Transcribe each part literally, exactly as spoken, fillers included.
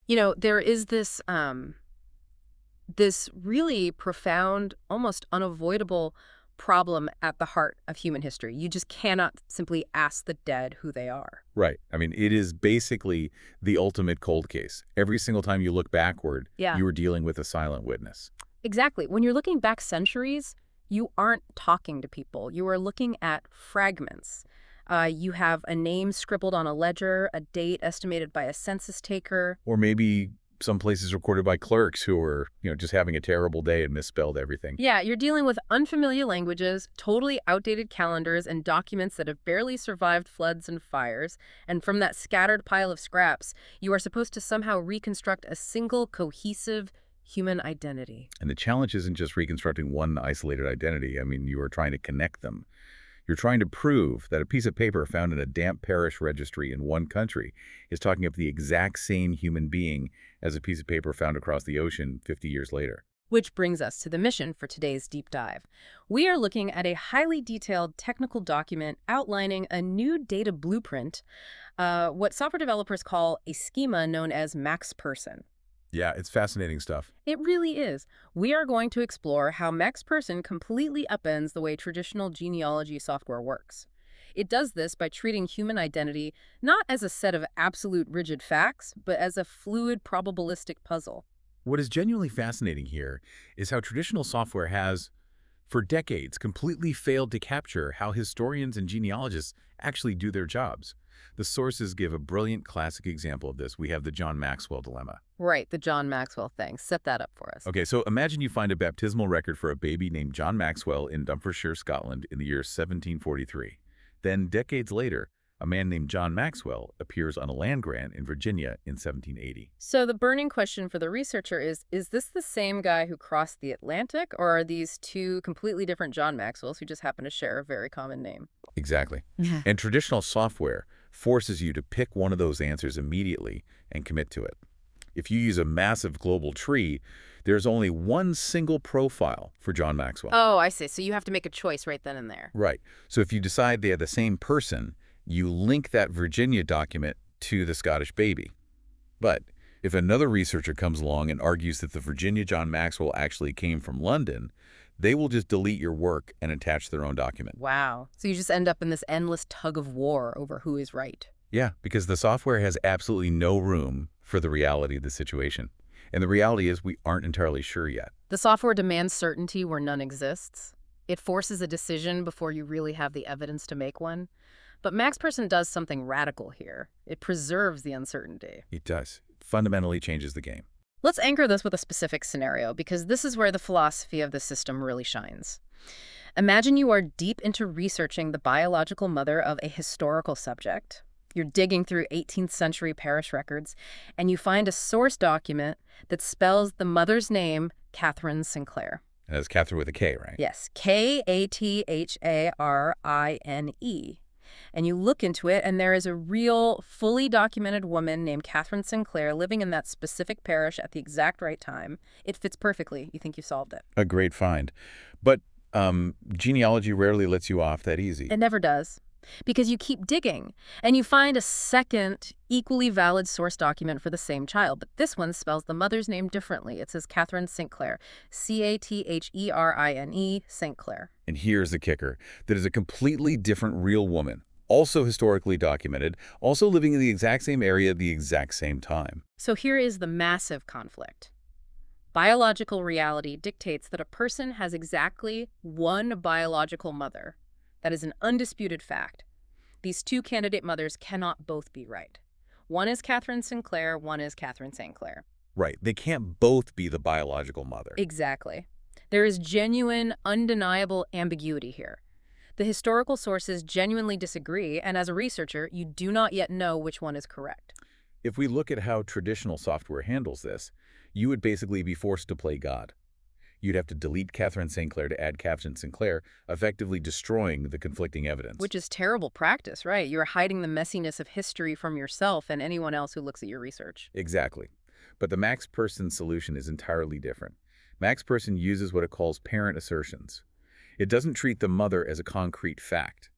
You know, there is this um, this really profound, almost unavoidable problem at the heart of human history. You just cannot simply ask the dead who they are. Right. I mean, it is basically the ultimate cold case. Every single time you look backward, Yeah, you are dealing with a silent witness. exactly. When you're looking back centuries, you aren't talking to people. You are looking at fragments. Uh, you have a name scribbled on a ledger, a date estimated by a census taker. Or maybe some places recorded by clerks who are, you know, just having a terrible day and misspelled everything. Yeah, you're dealing with unfamiliar languages, totally outdated calendars, and documents that have barely survived floods and fires. And from that scattered pile of scraps, you are supposed to somehow reconstruct a single, cohesive human identity. And the challenge isn't just reconstructing one isolated identity. I mean, you are trying to connect them. You're trying to prove that a piece of paper found in a damp parish registry in one country is talking about the exact same human being as a piece of paper found across the ocean fifty years later. Which brings us to the mission for today's deep dive. We are looking at a highly detailed technical document outlining a new data blueprint, uh, what software developers call a schema known as Max Person. Yeah, it's fascinating stuff. It really is. We are going to explore how Max Person completely upends the way traditional genealogy software works. It does this by treating human identity not as a set of absolute rigid facts, but as a fluid probabilistic puzzle. What is genuinely fascinating here is how traditional software has, for decades, completely failed to capture how historians and genealogists actually do their jobs. The sources give a brilliant classic example of this. We have the John Maxwell dilemma. Right, the John Maxwell thing. Set that up for us. Okay, so imagine you find a baptismal record for a baby named John Maxwell in Dumfriesshire, Scotland in the year seventeen forty-three. Then, decades later, a man named John Maxwell appears on a land grant in Virginia in seventeen eighty. So the burning question for the researcher is, is this the same guy who crossed the Atlantic, or are these two completely different John Maxwells who just happen to share a very common name? Exactly. And traditional software forces you to pick one of those answers immediately and commit to it. If you use a massive global tree, there's only one single profile for John Maxwell. Oh, I see. So you have to make a choice right then and there. Right. So if you decide they are the same person, you link that Virginia document to the Scottish baby. But if another researcher comes along and argues that the Virginia John Maxwell actually came from London, they will just delete your work and attach their own document. Wow. So you just end up in this endless tug of war over who is right. Yeah, because the software has absolutely no room for the reality of the situation. And the reality is we aren't entirely sure yet. The software demands certainty where none exists. It forces a decision before you really have the evidence to make one. But Max Person does something radical here. It preserves the uncertainty. It does. It fundamentally changes the game. Let's anchor this with a specific scenario, because this is where the philosophy of the system really shines. Imagine you are deep into researching the biological mother of a historical subject. You're digging through eighteenth century parish records, and you find a source document that spells the mother's name, Catherine Sinclair. And that's Catherine with a K, right? Yes, K A T H A R I N E. And you look into it, and there is a real, fully documented woman named Catherine Sinclair living in that specific parish at the exact right time. It fits perfectly. You think you solved it. A great find. But um, genealogy rarely lets you off that easy. It never does. Because you keep digging, and you find a second, equally valid source document for the same child. But this one spells the mother's name differently. It says Catherine Sinclair, C A T H E R I N E, Sinclair. And here's the kicker. That is a completely different real woman, also historically documented, also living in the exact same area at the exact same time. So here is the massive conflict. Biological reality dictates that a person has exactly one biological mother. That is an undisputed fact. These two candidate mothers cannot both be right. One is Catherine Sinclair, one is Catherine Sinclair. Right. They can't both be the biological mother. Exactly. There is genuine, undeniable ambiguity here. The historical sources genuinely disagree, and as a researcher, you do not yet know which one is correct. If we look at how traditional software handles this, you would basically be forced to play God. You'd have to delete Catherine Sinclair to add Catherine Sinclair, effectively destroying the conflicting evidence. Which is terrible practice, right? You're hiding the messiness of history from yourself and anyone else who looks at your research. Exactly. But the Max Person solution is entirely different. Max Person uses what it calls parent assertions. It doesn't treat the mother as a concrete fact.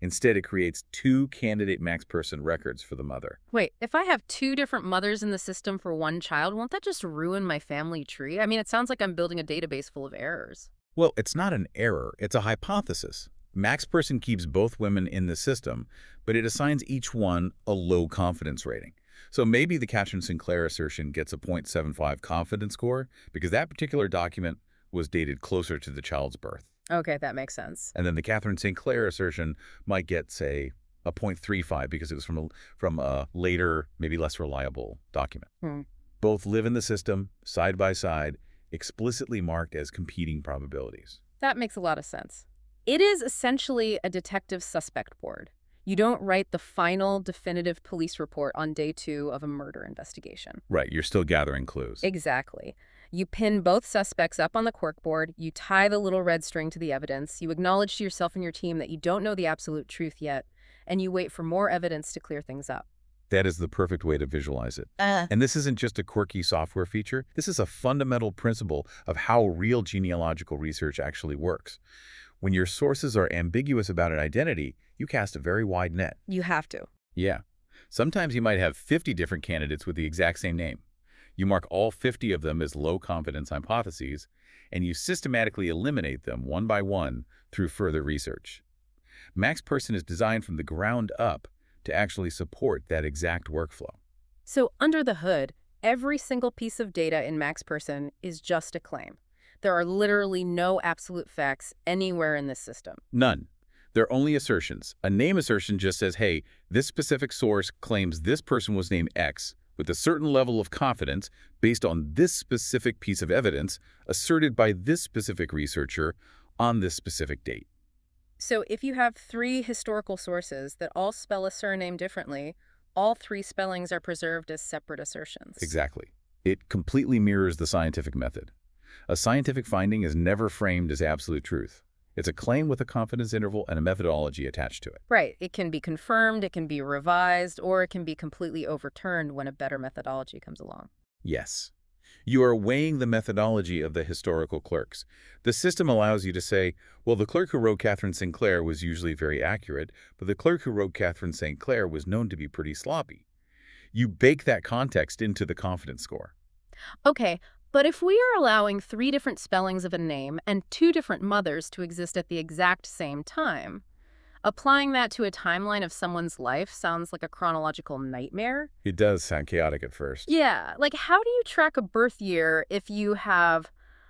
Instead, it creates two candidate Max Person records for the mother. Wait, if I have two different mothers in the system for one child, won't that just ruin my family tree? I mean, it sounds like I'm building a database full of errors. Well, it's not an error, it's a hypothesis. Max Person keeps both women in the system, but it assigns each one a low confidence rating. So maybe the Catherine Sinclair assertion gets a zero point seven five confidence score because that particular document was dated closer to the child's birth. Okay, that makes sense. And then the Catherine Sinclair assertion might get, say, a zero point three five because it was from a, from a later, maybe less reliable document. Hmm. Both live in the system, side by side, explicitly marked as competing probabilities. That makes a lot of sense. It is essentially a detective suspect board. You don't write the final definitive police report on day two of a murder investigation. Right, you're still gathering clues. Exactly. You pin both suspects up on the corkboard, you tie the little red string to the evidence, you acknowledge to yourself and your team that you don't know the absolute truth yet, and you wait for more evidence to clear things up. That is the perfect way to visualize it. Uh. And this isn't just a quirky software feature. This is a fundamental principle of how real genealogical research actually works. When your sources are ambiguous about an identity, you cast a very wide net. You have to. Yeah. Sometimes you might have fifty different candidates with the exact same name. You mark all fifty of them as low-confidence hypotheses, and you systematically eliminate them one by one through further research. Max Person is designed from the ground up to actually support that exact workflow. So under the hood, every single piece of data in Max Person is just a claim. There are literally no absolute facts anywhere in this system. None. They're only assertions. A name assertion just says, hey, this specific source claims this person was named X with a certain level of confidence based on this specific piece of evidence asserted by this specific researcher on this specific date. So if you have three historical sources that all spell a surname differently, all three spellings are preserved as separate assertions. Exactly. It completely mirrors the scientific method. A scientific finding is never framed as absolute truth. It's a claim with a confidence interval and a methodology attached to it. Right. It can be confirmed, it can be revised, or it can be completely overturned when a better methodology comes along. Yes. You are weighing the methodology of the historical clerks. The system allows you to say, well, the clerk who wrote Catherine Sinclair was usually very accurate, but the clerk who wrote Catherine Saint Clair was known to be pretty sloppy. You bake that context into the confidence score. Okay, but if we are allowing three different spellings of a name and two different mothers to exist at the exact same time, applying that to a timeline of someone's life sounds like a chronological nightmare. It does sound chaotic at first. Yeah, like how do you track a birth year if you have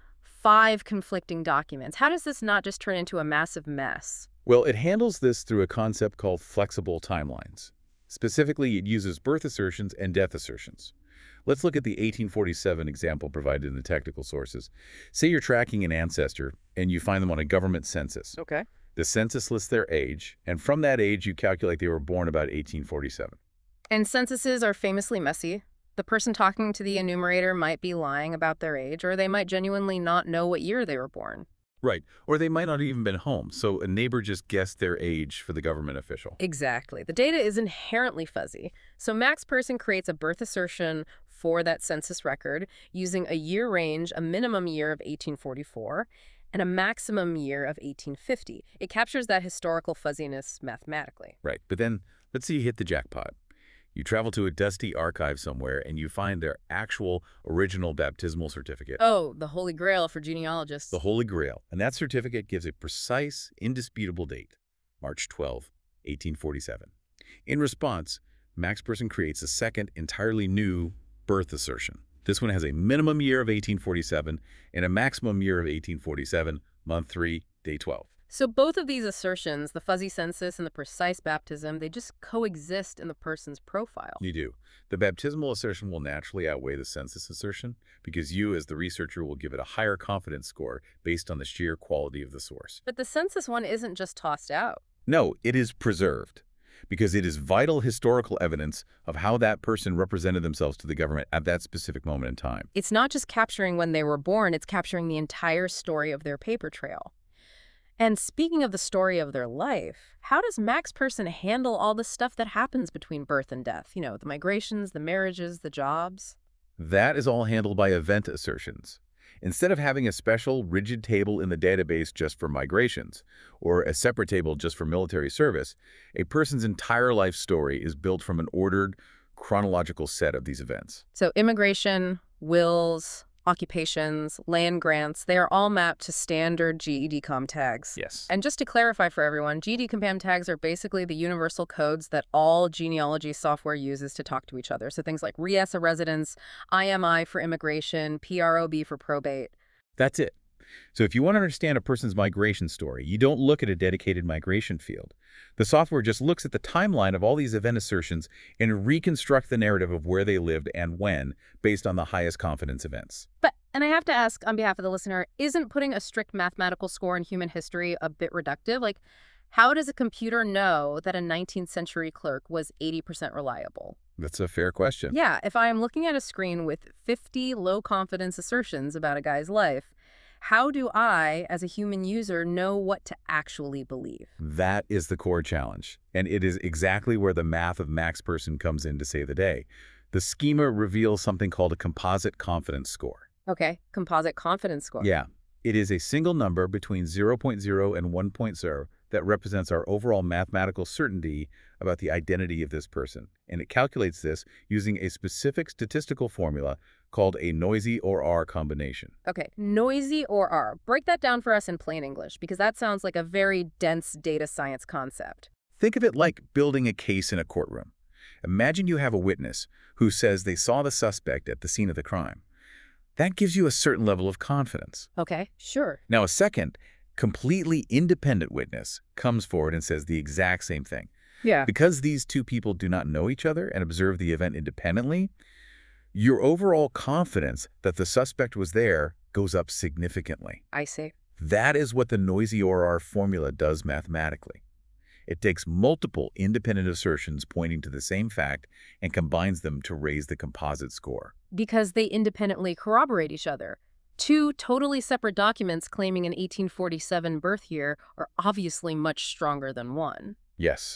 five conflicting documents? How does this not just turn into a massive mess? Well, it handles this through a concept called flexible timelines. Specifically, it uses birth assertions and death assertions. Let's look at the eighteen forty-seven example provided in the technical sources. Say you're tracking an ancestor and you find them on a government census. Okay. The census lists their age, and from that age, you calculate they were born about eighteen forty-seven. And censuses are famously messy. The person talking to the enumerator might be lying about their age, or they might genuinely not know what year they were born. Right. Or they might not have even been home, so a neighbor just guessed their age for the government official. Exactly. The data is inherently fuzzy. So Max Person creates a birth assertion for that census record using a year range, a minimum year of eighteen forty-four, and a maximum year of eighteen fifty. It captures that historical fuzziness mathematically. Right. But then, let's say you hit the jackpot. You travel to a dusty archive somewhere and you find their actual original baptismal certificate. Oh, the holy grail for genealogists. The Holy Grail. And that certificate gives a precise, indisputable date, March twelfth, eighteen forty-seven. In response, Max Person creates a second, entirely new birth assertion. This one has a minimum year of eighteen forty-seven and a maximum year of eighteen forty-seven, month three, day twelve. So both of these assertions, the fuzzy census and the precise baptism, they just coexist in the person's profile. You do. The baptismal assertion will naturally outweigh the census assertion because you, as the researcher, will give it a higher confidence score based on the sheer quality of the source. But the census one isn't just tossed out. No, it is preserved because it is vital historical evidence of how that person represented themselves to the government at that specific moment in time. It's not just capturing when they were born, it's capturing the entire story of their paper trail. And speaking of the story of their life, how does Max Person handle all the stuff that happens between birth and death? You know, the migrations, the marriages, the jobs? That is all handled by event assertions. Instead of having a special, rigid table in the database just for migrations, or a separate table just for military service, a person's entire life story is built from an ordered, chronological set of these events. So immigration, wills, occupations, land grants, they are all mapped to standard G E D COM tags. Yes. And just to clarify for everyone, G E D COM tags are basically the universal codes that all genealogy software uses to talk to each other. So things like R I E S A residence, I M I for immigration, P R O B for probate. That's it. So if you want to understand a person's migration story, you don't look at a dedicated migration field. The software just looks at the timeline of all these event assertions and reconstruct the narrative of where they lived and when, based on the highest confidence events. But, and I have to ask on behalf of the listener, isn't putting a strict mathematical score in human history a bit reductive? Like, how does a computer know that a nineteenth century clerk was eighty percent reliable? That's a fair question. Yeah, if I am looking at a screen with fifty low-confidence assertions about a guy's life, how do I, as a human user, know what to actually believe? That is the core challenge, and it is exactly where the math of Max Persson comes in to save the day. The schema reveals something called a composite confidence score. Okay, composite confidence score. Yeah, it is a single number between zero point zero and one point zero that represents our overall mathematical certainty about the identity of this person, and it calculates this using a specific statistical formula called a noisy or R combination. Okay, noisy or R. Break that down for us in plain English, because that sounds like a very dense data science concept. Think of it like building a case in a courtroom. Imagine you have a witness who says they saw the suspect at the scene of the crime. That gives you a certain level of confidence. Okay, sure. Now, a second, completely independent witness comes forward and says the exact same thing. Yeah. Because these two people do not know each other and observe the event independently, your overall confidence that the suspect was there goes up significantly. I see. That is what the noisy or R formula does mathematically. It takes multiple independent assertions pointing to the same fact and combines them to raise the composite score. Because they independently corroborate each other. Two totally separate documents claiming an eighteen forty-seven birth year are obviously much stronger than one. Yes.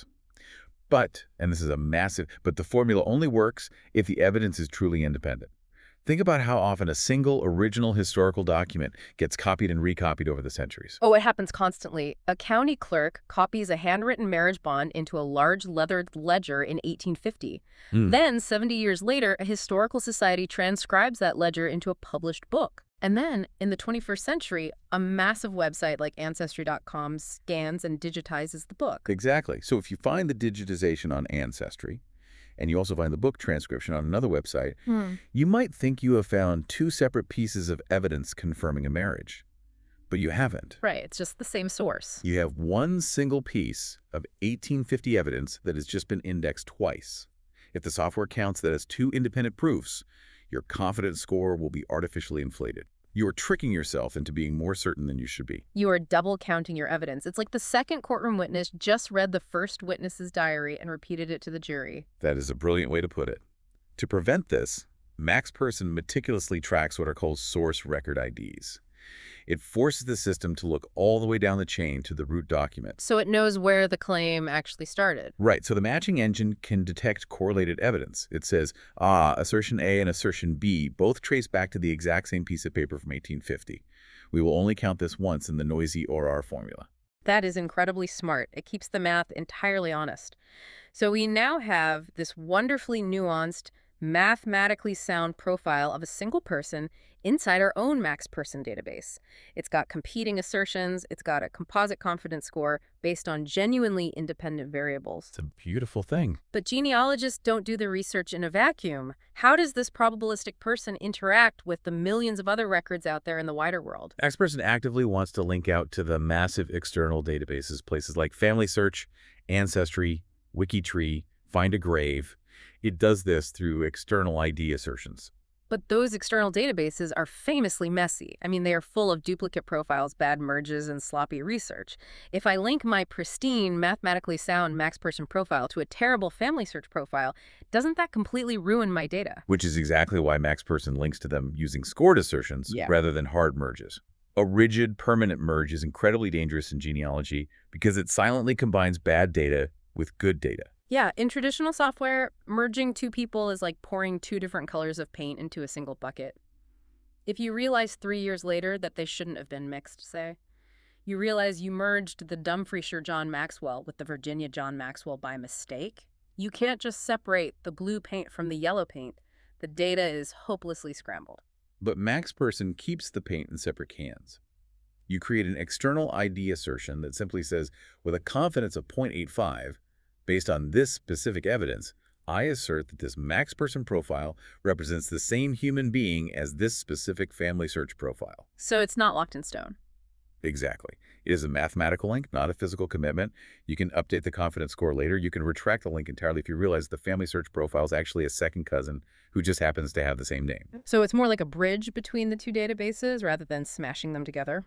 But, and this is a massive, but the formula only works if the evidence is truly independent. Think about how often a single original historical document gets copied and recopied over the centuries. Oh, it happens constantly. A county clerk copies a handwritten marriage bond into a large leathered ledger in eighteen fifty. Mm. Then, seventy years later, a historical society transcribes that ledger into a published book. And then, in the twenty-first century, a massive website like Ancestry dot com scans and digitizes the book. Exactly. So if you find the digitization on Ancestry, and you also find the book transcription on another website, Hmm. you might think you have found two separate pieces of evidence confirming a marriage. But you haven't. Right, it's just the same source. You have one single piece of eighteen fifty evidence that has just been indexed twice. If the software counts that as two independent proofs, your confidence score will be artificially inflated. You are tricking yourself into being more certain than you should be. You are double counting your evidence. It's like the second courtroom witness just read the first witness's diary and repeated it to the jury. That is a brilliant way to put it. To prevent this, Max Persson meticulously tracks what are called source record I Ds. It forces the system to look all the way down the chain to the root document. So it knows where the claim actually started. Right, so the matching engine can detect correlated evidence. It says, ah, assertion A and assertion B both trace back to the exact same piece of paper from eighteen fifty. We will only count this once in the noisy or R formula. That is incredibly smart. It keeps the math entirely honest. So we now have this wonderfully nuanced, mathematically sound profile of a single person inside our own Max Persson database. It's got competing assertions, it's got a composite confidence score based on genuinely independent variables. It's a beautiful thing. But genealogists don't do the research in a vacuum. How does this probabilistic person interact with the millions of other records out there in the wider world? Max Persson actively wants to link out to the massive external databases, places like Family Search, Ancestry, WikiTree, Find a Grave. It does this through external I D assertions. But those external databases are famously messy. I mean, they are full of duplicate profiles, bad merges, and sloppy research. If I link my pristine, mathematically sound Max Persson profile to a terrible Family Search profile, doesn't that completely ruin my data? Which is exactly why Max Persson links to them using scored assertions Yeah. rather than hard merges. A rigid, permanent merge is incredibly dangerous in genealogy because it silently combines bad data with good data. Yeah, in traditional software, merging two people is like pouring two different colors of paint into a single bucket. If you realize three years later that they shouldn't have been mixed, say, you realize you merged the Dumfriesshire John Maxwell with the Virginia John Maxwell by mistake, you can't just separate the blue paint from the yellow paint. The data is hopelessly scrambled. But MaxPerson keeps the paint in separate cans. You create an external I D assertion that simply says, with a confidence of zero point eight five, based on this specific evidence, I assert that this MaxPerson profile represents the same human being as this specific family search profile. So it's not locked in stone. Exactly. It is a mathematical link, not a physical commitment. You can update the confidence score later. You can retract the link entirely if you realize the family search profile is actually a second cousin who just happens to have the same name. So it's more like a bridge between the two databases rather than smashing them together.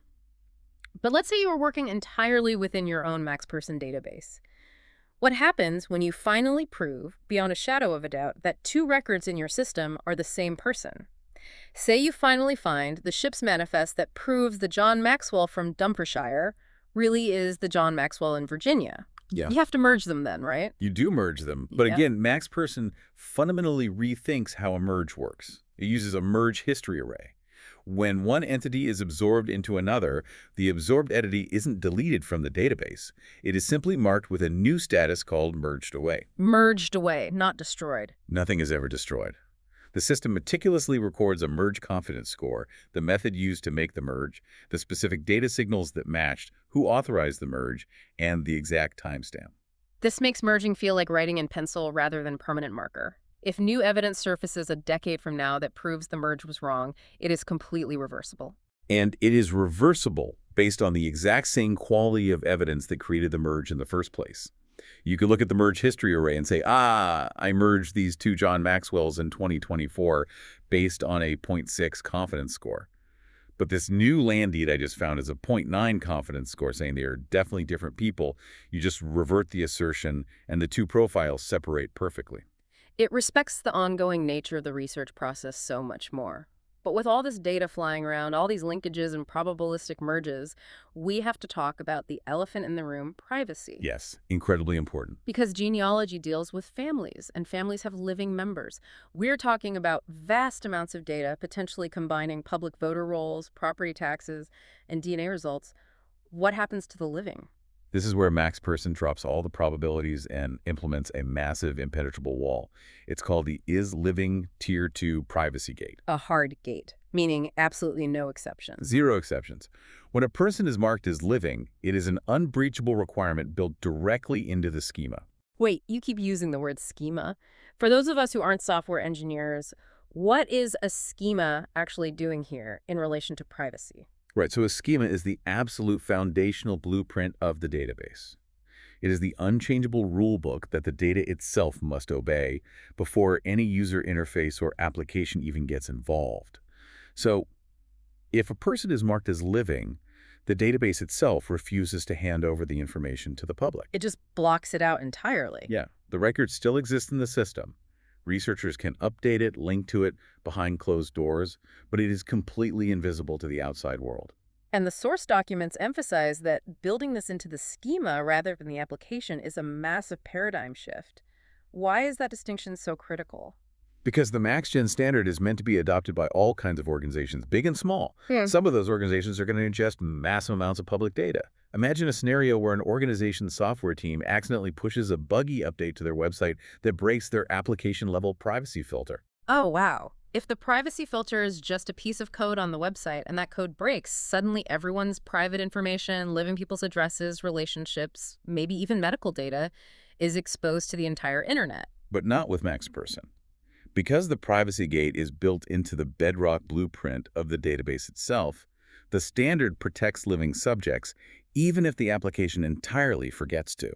But let's say you are working entirely within your own MaxPerson database. What happens when you finally prove, beyond a shadow of a doubt, that two records in your system are the same person? Say you finally find the ship's manifest that proves the John Maxwell from Dumfriesshire really is the John Maxwell in Virginia. Yeah. You have to merge them then, right? You do merge them. But Yeah. again, MaxPerson fundamentally rethinks how a merge works. It uses a merge history array. When one entity is absorbed into another, the absorbed entity isn't deleted from the database. It is simply marked with a new status called merged away. Merged away, not destroyed. Nothing is ever destroyed. The system meticulously records a merge confidence score, the method used to make the merge, the specific data signals that matched, who authorized the merge, and the exact timestamp. This makes merging feel like writing in pencil rather than permanent marker. If new evidence surfaces a decade from now that proves the merge was wrong, it is completely reversible. And it is reversible based on the exact same quality of evidence that created the merge in the first place. You could look at the merge history array and say, ah, I merged these two John Maxwells in twenty twenty-four based on a zero point six confidence score. But this new land deed I just found is a zero point nine confidence score, saying they are definitely different people. You just revert the assertion, and the two profiles separate perfectly. It respects the ongoing nature of the research process so much more. But with all this data flying around, all these linkages and probabilistic merges, we have to talk about the elephant in the room, privacy. Yes, incredibly important. Because genealogy deals with families, and families have living members. We're talking about vast amounts of data, potentially combining public voter rolls, property taxes, and D N A results. What happens to the living? This is where MaxPerson drops all the probabilities and implements a massive impenetrable wall. It's called the Is Living Tier two Privacy Gate. A hard gate, meaning absolutely no exceptions. Zero exceptions. When a person is marked as living, it is an unbreachable requirement built directly into the schema. Wait, you keep using the word schema. For those of us who aren't software engineers, what is a schema actually doing here in relation to privacy? Right, so a schema is the absolute foundational blueprint of the database. It is the unchangeable rule book that the data itself must obey before any user interface or application even gets involved. So, if a person is marked as living, the database itself refuses to hand over the information to the public. It just blocks it out entirely. Yeah, the record still exists in the system. Researchers can update it, link to it behind closed doors, but it is completely invisible to the outside world. And the source documents emphasize that building this into the schema rather than the application is a massive paradigm shift. Why is that distinction so critical? Because the MaxGen standard is meant to be adopted by all kinds of organizations, big and small. Yeah. Some of those organizations are going to ingest massive amounts of public data. Imagine a scenario where an organization's software team accidentally pushes a buggy update to their website that breaks their application-level privacy filter. Oh, wow. If the privacy filter is just a piece of code on the website and that code breaks, suddenly everyone's private information, living people's addresses, relationships, maybe even medical data, is exposed to the entire internet. But not with MaxPerson. Because the privacy gate is built into the bedrock blueprint of the database itself, the standard protects living subjects even if the application entirely forgets to.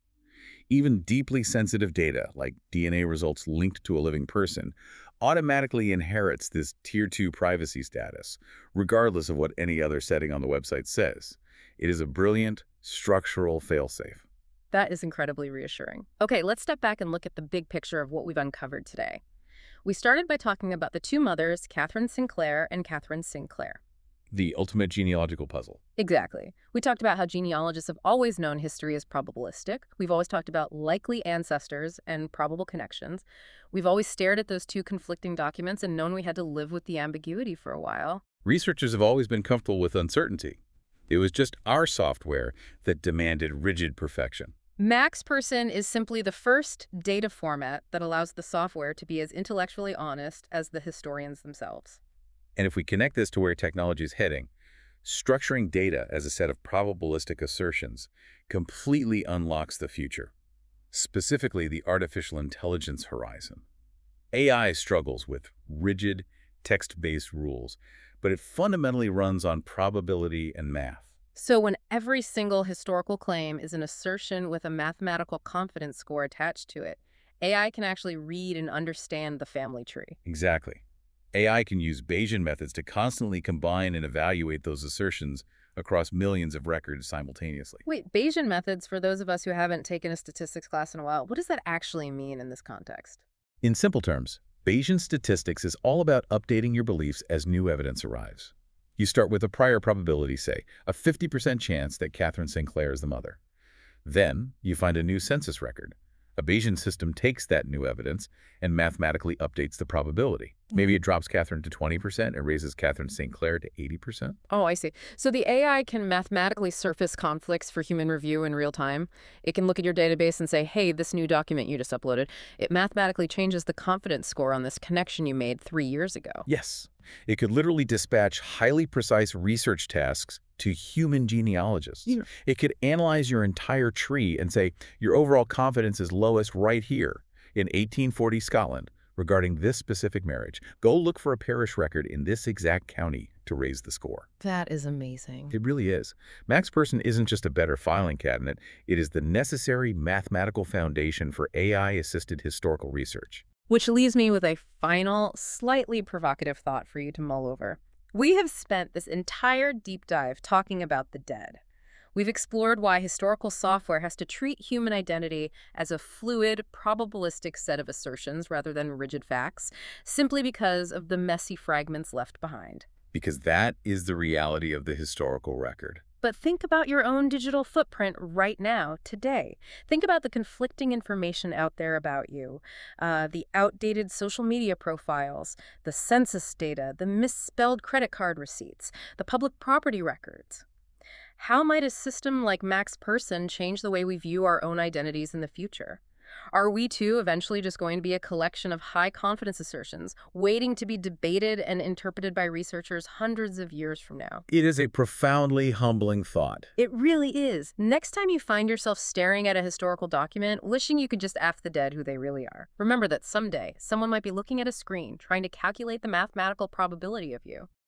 Even deeply sensitive data, like D N A results linked to a living person, automatically inherits this Tier two privacy status, regardless of what any other setting on the website says. It is a brilliant, structural failsafe. That is incredibly reassuring. Okay, let's step back and look at the big picture of what we've uncovered today. We started by talking about the two mothers, Catherine Sinclair and Catherine Sinclair. The ultimate genealogical puzzle. Exactly. We talked about how genealogists have always known history is probabilistic. We've always talked about likely ancestors and probable connections. We've always stared at those two conflicting documents and known we had to live with the ambiguity for a while. Researchers have always been comfortable with uncertainty. It was just our software that demanded rigid perfection. MaxPerson is simply the first data format that allows the software to be as intellectually honest as the historians themselves. And if we connect this to where technology is heading, structuring data as a set of probabilistic assertions completely unlocks the future, specifically the artificial intelligence horizon. A I struggles with rigid, text-based rules, but it fundamentally runs on probability and math. So when every single historical claim is an assertion with a mathematical confidence score attached to it, A I can actually read and understand the family tree. Exactly. A I can use Bayesian methods to constantly combine and evaluate those assertions across millions of records simultaneously. Wait, Bayesian methods, for those of us who haven't taken a statistics class in a while, what does that actually mean in this context? In simple terms, Bayesian statistics is all about updating your beliefs as new evidence arrives. You start with a prior probability, say, a fifty percent chance that Catherine Sinclair is the mother. Then, you find a new census record. A Bayesian system takes that new evidence and mathematically updates the probability. Maybe it drops Catherine to twenty percent and raises Catherine Sinclair to eighty percent. Oh, I see. So the A I can mathematically surface conflicts for human review in real time. It can look at your database and say, hey, this new document you just uploaded, it mathematically changes the confidence score on this connection you made three years ago. Yes. It could literally dispatch highly precise research tasks to human genealogists. Yeah. It could analyze your entire tree and say, your overall confidence is lowest right here in eighteen forty Scotland regarding this specific marriage. Go look for a parish record in this exact county to raise the score. That is amazing. It really is. MaxPerson isn't just a better filing cabinet. It is the necessary mathematical foundation for A I-assisted historical research. Which leaves me with a final, slightly provocative thought for you to mull over. We have spent this entire deep dive talking about the dead. We've explored why historical software has to treat human identity as a fluid, probabilistic set of assertions rather than rigid facts, simply because of the messy fragments left behind. Because that is the reality of the historical record. But think about your own digital footprint right now, today. Think about the conflicting information out there about you, uh, the outdated social media profiles, the census data, the misspelled credit card receipts, the public property records. How might a system like MaxPerson change the way we view our own identities in the future? Are we, too, eventually just going to be a collection of high-confidence assertions, waiting to be debated and interpreted by researchers hundreds of years from now? It is a profoundly humbling thought. It really is. Next time you find yourself staring at a historical document, wishing you could just ask the dead who they really are, remember that someday someone might be looking at a screen trying to calculate the mathematical probability of you.